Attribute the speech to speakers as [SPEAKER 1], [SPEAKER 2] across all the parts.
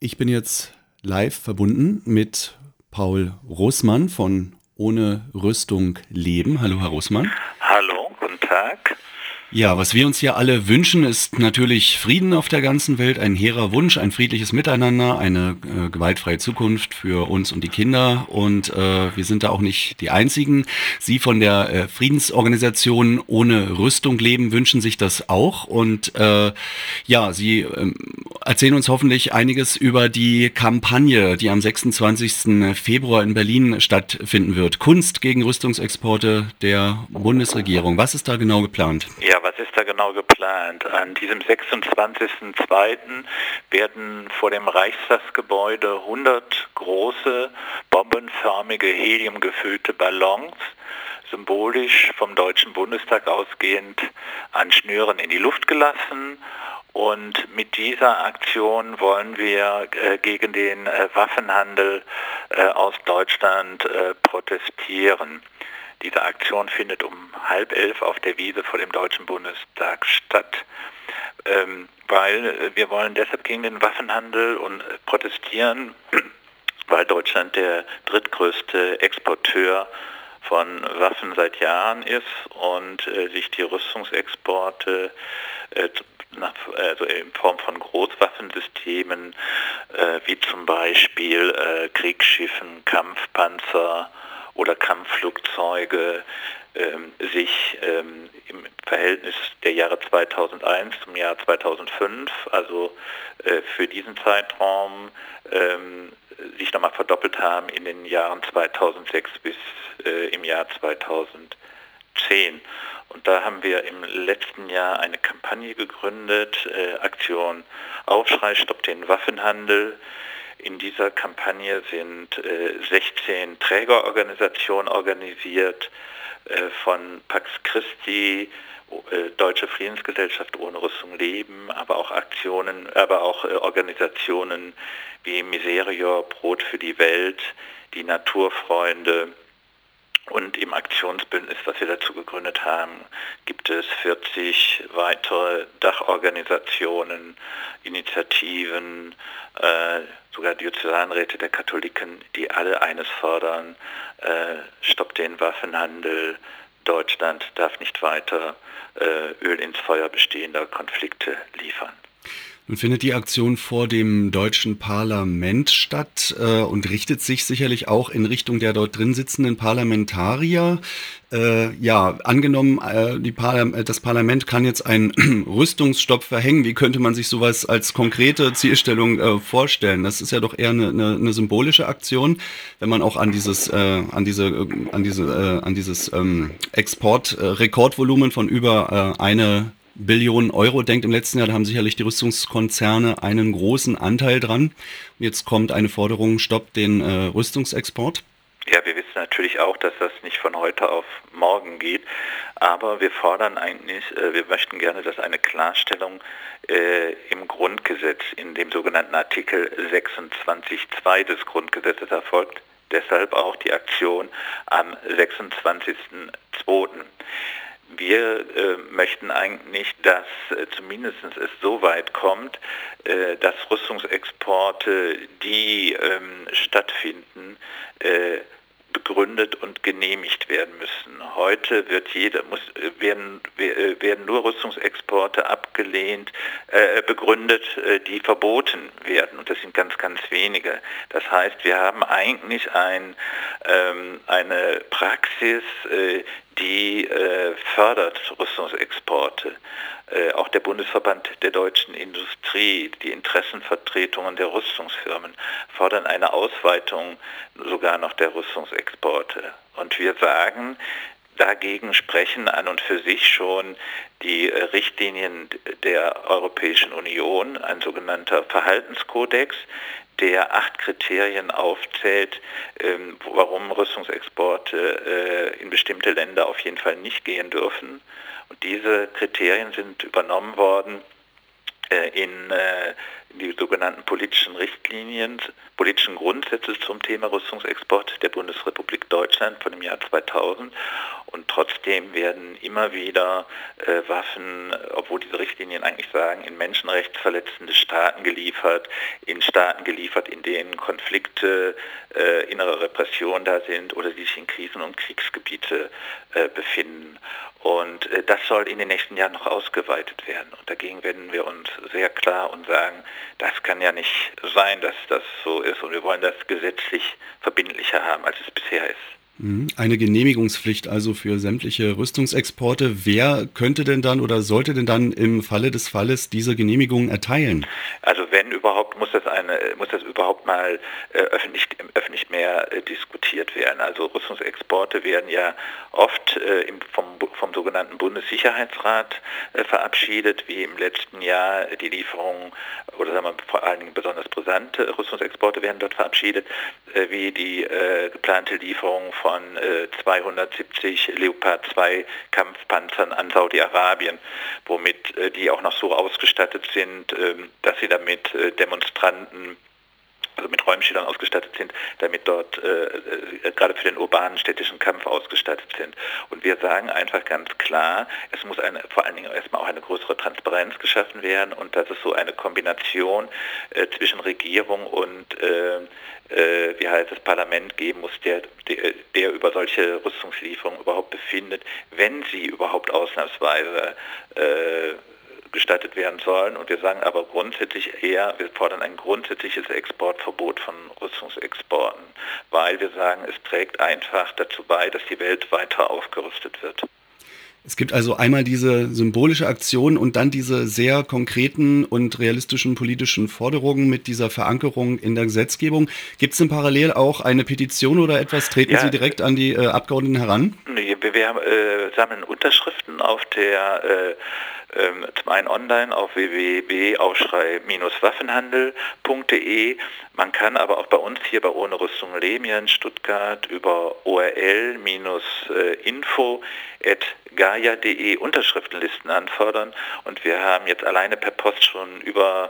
[SPEAKER 1] Ich bin jetzt live verbunden mit Paul Roßmann von Ohne Rüstung leben. Hallo, Herr Roßmann.
[SPEAKER 2] Hallo, guten Tag.
[SPEAKER 1] Ja, was wir uns hier alle wünschen, ist natürlich Frieden auf der ganzen Welt, ein hehrer Wunsch, ein friedliches Miteinander, eine gewaltfreie Zukunft für uns und die Kinder. Und wir sind da auch nicht die Einzigen. Sie von der Friedensorganisation Ohne Rüstung leben wünschen sich das auch. Und ja, Sie erzählen uns hoffentlich einiges über die Kampagne, die am 26. Februar in Berlin stattfinden wird. Kunst gegen Rüstungsexporte der Bundesregierung. Was ist da genau geplant?
[SPEAKER 2] Ja, was ist da genau geplant? An diesem 26.02. werden vor dem Reichstagsgebäude 100 große, bombenförmige, heliumgefüllte Ballons, symbolisch vom Deutschen Bundestag ausgehend, an Schnüren in die Luft gelassen. Und mit dieser Aktion wollen wir gegen den Waffenhandel aus Deutschland protestieren. Diese Aktion findet um 10:30 auf der Wiese vor dem Deutschen Bundestag statt, weil wir wollen deshalb gegen den Waffenhandel und protestieren, weil Deutschland der drittgrößte Exporteur von Waffen seit Jahren ist und sich die Rüstungsexporte also in Form von Großwaffensystemen wie zum Beispiel Kriegsschiffen, Kampfpanzer oder Kampfflugzeuge sich im Verhältnis der Jahre 2001 zum Jahr 2005, also für diesen Zeitraum, sich nochmal verdoppelt haben in den Jahren 2006 bis im Jahr 2010. Und da haben wir im letzten Jahr eine Kampagne gegründet, Aktion Aufschrei, Stopp den Waffenhandel. In dieser Kampagne sind 16 Trägerorganisationen organisiert, von Pax Christi, Deutsche Friedensgesellschaft ohne Rüstung leben, aber auch Organisationen wie Miserior, Brot für die Welt, die Naturfreunde. Und im Aktionsbündnis, was wir dazu gegründet haben, gibt es 40 weitere Dachorganisationen, Initiativen, sogar Diözesanräte der Katholiken, die alle eines fordern: Stopp den Waffenhandel, Deutschland darf nicht weiter Öl ins Feuer bestehender Konflikte liefern.
[SPEAKER 1] Nun findet die Aktion vor dem deutschen Parlament statt und richtet sich sicherlich auch in Richtung der dort drin sitzenden Parlamentarier. Ja, angenommen, das Parlament kann jetzt einen Rüstungsstopp verhängen. Wie könnte man sich sowas als konkrete Zielstellung vorstellen? Das ist ja doch eher eine symbolische Aktion, wenn man auch an dieses Exportrekordvolumen von über 1 Billion Euro denkt im letzten Jahr, da haben sicherlich die Rüstungskonzerne einen großen Anteil dran. Jetzt kommt eine Forderung, stoppt den Rüstungsexport.
[SPEAKER 2] Ja, wir wissen natürlich auch, dass das nicht von heute auf morgen geht, aber wir fordern eigentlich, wir möchten gerne, dass eine Klarstellung im Grundgesetz, in dem sogenannten Artikel 26.2 des Grundgesetzes erfolgt. Deshalb auch die Aktion am 26.02. Wir möchten eigentlich, dass zumindest es so weit kommt, dass Rüstungsexporte, die stattfinden, begründet und genehmigt werden müssen. Heute werden nur Rüstungsexporte abgelehnt, begründet, die verboten werden. Und das sind ganz, ganz wenige. Das heißt, wir haben eigentlich eine Praxis, die fördert Rüstungsexporte. Auch der Bundesverband der deutschen Industrie, die Interessenvertretungen der Rüstungsfirmen fordern eine Ausweitung sogar noch der Rüstungsexporte. Und wir sagen, dagegen sprechen an und für sich schon die Richtlinien der Europäischen Union, ein sogenannter Verhaltenskodex, der 8 Kriterien aufzählt, warum Rüstungsexporte in bestimmte Länder auf jeden Fall nicht gehen dürfen. Und diese Kriterien sind übernommen worden in die sogenannten politischen Richtlinien, politischen Grundsätze zum Thema Rüstungsexport der Bundesrepublik Deutschland von dem Jahr 2000. Und trotzdem werden immer wieder Waffen, obwohl diese Richtlinien eigentlich sagen, in menschenrechtsverletzende Staaten geliefert, in Staaten geliefert, in denen Konflikte, innere Repression da sind oder die sich in Krisen- und Kriegsgebiete befinden. Und das soll in den nächsten Jahren noch ausgeweitet werden. Und dagegen wenden wir uns sehr klar und sagen, das kann ja nicht sein, dass das so ist. Und wir wollen das gesetzlich verbindlicher haben, als es bisher ist.
[SPEAKER 1] Eine Genehmigungspflicht also für sämtliche Rüstungsexporte. Wer könnte denn dann oder sollte denn dann im Falle des Falles diese Genehmigung erteilen?
[SPEAKER 2] Also wenn überhaupt, muss das überhaupt mal öffentlich mehr diskutiert werden. Also Rüstungsexporte werden ja oft vom sogenannten Bundessicherheitsrat verabschiedet, wie im letzten Jahr die Lieferung, oder sagen wir vor allen Dingen besonders brisante Rüstungsexporte werden dort verabschiedet, wie die geplante Lieferung von 270 Leopard 2 Kampfpanzern an Saudi-Arabien, womit die auch noch so ausgestattet sind, dass sie damit Demonstranten, also mit Räumschildern ausgestattet sind, damit dort gerade für den urbanen städtischen Kampf ausgestattet sind. Und wir sagen einfach ganz klar, es muss vor allen Dingen erstmal auch eine größere Transparenz geschaffen werden und dass es so eine Kombination zwischen Regierung und Parlament geben muss, der über solche Rüstungslieferungen überhaupt befindet, wenn sie überhaupt ausnahmsweise gestattet werden sollen. Und wir sagen aber grundsätzlich wir fordern ein grundsätzliches Exportverbot von Rüstungsexporten, weil wir sagen, es trägt einfach dazu bei, dass die Welt weiter aufgerüstet wird.
[SPEAKER 1] Es gibt also einmal diese symbolische Aktion und dann diese sehr konkreten und realistischen politischen Forderungen mit dieser Verankerung in der Gesetzgebung. Gibt es denn parallel auch eine Petition oder etwas? Treten Sie direkt an die Abgeordneten heran?
[SPEAKER 2] Wir sammeln Unterschriften auf der zum einen online auf www.aufschrei-waffenhandel.de. Man kann aber auch bei uns hier bei Ohne Rüstung Leben hier in Stuttgart über orl-info@gaia.de Unterschriftenlisten anfordern. Und wir haben jetzt alleine per Post schon über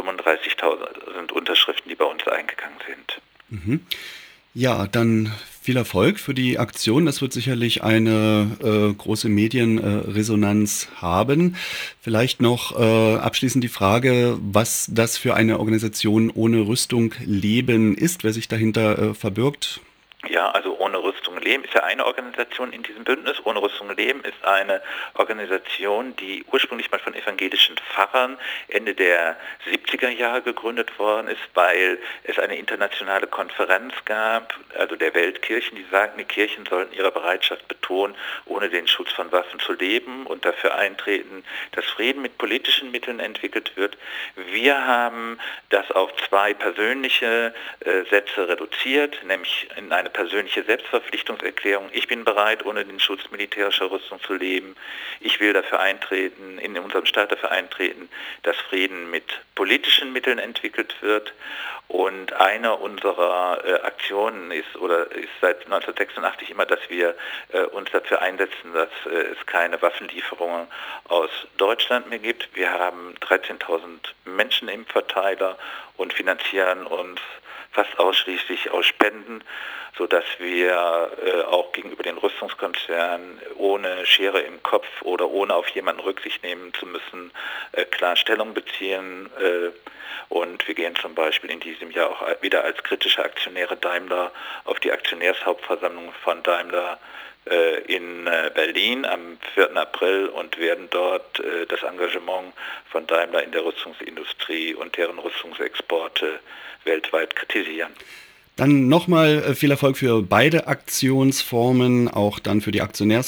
[SPEAKER 2] 35.000 Unterschriften, die bei uns eingegangen sind.
[SPEAKER 1] Mhm. Ja, dann viel Erfolg für die Aktion. Das wird sicherlich eine große Medienresonanz haben. Vielleicht noch abschließend die Frage, was das für eine Organisation Ohne Rüstung Leben ist, wer sich dahinter verbirgt.
[SPEAKER 2] Ja, also Ohne Rüstung Leben ist ja eine Organisation in diesem Bündnis. Ohne Rüstung Leben ist eine Organisation, die ursprünglich mal von evangelischen Pfarrern Ende der 70er Jahre gegründet worden ist, weil es eine internationale Konferenz gab, also der Weltkirchen, die sagten, die Kirchen sollten ihre Bereitschaft betonen, ohne den Schutz von Waffen zu leben und dafür eintreten, dass Frieden mit politischen Mitteln entwickelt wird. Wir haben das auf 2 persönliche Sätze reduziert, nämlich in eine persönliche Selbstverpflichtungserklärung. Ich bin bereit, ohne den Schutz militärischer Rüstung zu leben. Ich will dafür eintreten, in unserem Staat dafür eintreten, dass Frieden mit politischen Mitteln entwickelt wird. Und eine unserer Aktionen ist seit 1986 immer, dass wir uns dafür einsetzen, dass es keine Waffenlieferungen aus Deutschland mehr gibt. Wir haben 13.000 Menschen im Verteiler und finanzieren uns fast ausschließlich aus Spenden, sodass wir auch gegenüber den Rüstungskonzernen ohne Schere im Kopf oder ohne auf jemanden Rücksicht nehmen zu müssen, klar Stellung beziehen. Und wir gehen zum Beispiel in diesem Jahr auch wieder als kritische Aktionäre Daimler auf die Aktionärshauptversammlung von Daimler in Berlin am 4. April und werden dort das Engagement von Daimler in der Rüstungsindustrie und deren Rüstungsexporte weltweit kritisieren.
[SPEAKER 1] Dann nochmal viel Erfolg für beide Aktionsformen, auch dann für die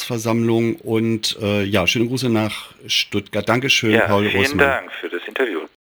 [SPEAKER 1] Aktionärsversammlung und schöne Grüße nach Stuttgart. Dankeschön, Paul Roßmann.
[SPEAKER 2] Vielen Dank für das Interview.